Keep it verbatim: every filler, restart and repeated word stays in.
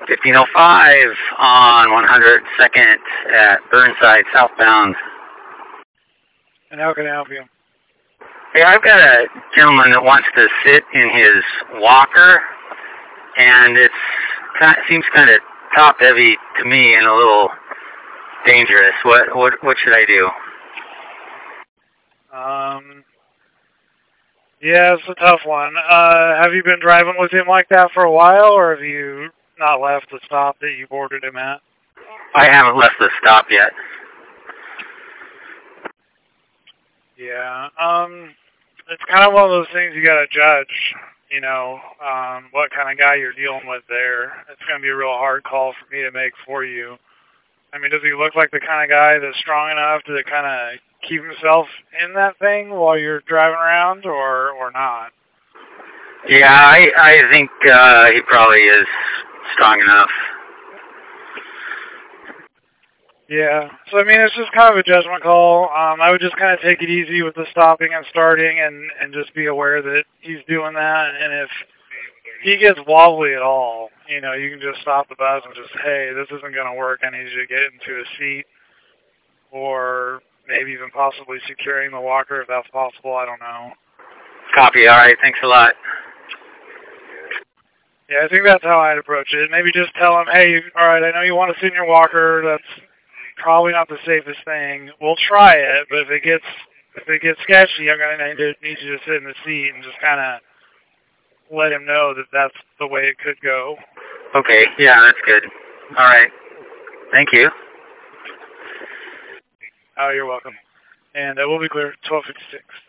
fifteen oh five on one hundred second at Burnside southbound. And how can I help you? Hey, I've got a gentleman that wants to sit in his walker, and it's kind of, seems kind of top heavy to me and a little dangerous. What what what should I do? Um, yeah, it's a tough one. Uh, have you been driving with him like that for a while, or have you not left the stop that you boarded him at? I haven't left the stop yet. Yeah, um, it's kind of one of those things you gotta judge, you know, um, what kind of guy you're dealing with there. It's gonna be a real hard call for me to make for you. I mean, does he look like the kind of guy that's strong enough to kind of keep himself in that thing while you're driving around, or or not? Yeah, I I think uh, he probably is strong enough. Yeah, so I mean, it's just kind of a judgment call. Um, I would just kind of take it easy with the stopping and starting, and and just be aware that he's doing that. And if he gets wobbly at all, you know, you can just stop the bus and just, hey, this isn't going to work. I need you to get into a seat, or maybe even possibly securing the walker if that's possible. I don't know. Copy. All right. Thanks a lot. Yeah, I think that's how I'd approach it. Maybe just tell him, hey, all right, I know you want to sit in your walker. That's probably not the safest thing. We'll try it, but if it gets if it gets sketchy, I'm going to need, need you to sit in the seat and just kind of let him know that that's the way it could go. Okay. Yeah, that's good. All right. Thank you. Oh, you're welcome. And uh, we'll be clear, twelve fifty-six.